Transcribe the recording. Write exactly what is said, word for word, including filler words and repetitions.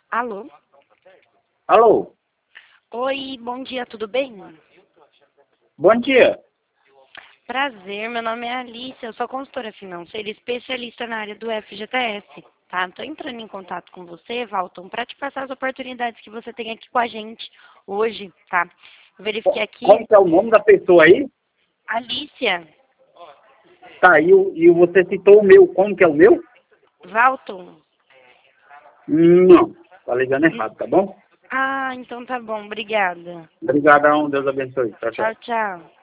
Alô? Alô? Oi, bom dia, tudo bem? Bom dia. Prazer, meu nome é Alice, eu sou consultora financeira e especialista na área do F G T S, tá? Tô entrando em contato com você, Valton, para te passar as oportunidades que você tem aqui com a gente hoje, tá? Eu verifiquei aqui, Como que é o nome da pessoa aí? Alicia, Tá, e, o- e você citou o meu. Como que é o meu? Valton. Não. Tá ligando errado, tá bom? Ah, então tá bom, obrigada. Obrigadão, Deus abençoe. Tchau, tchau. Tchau, tchau.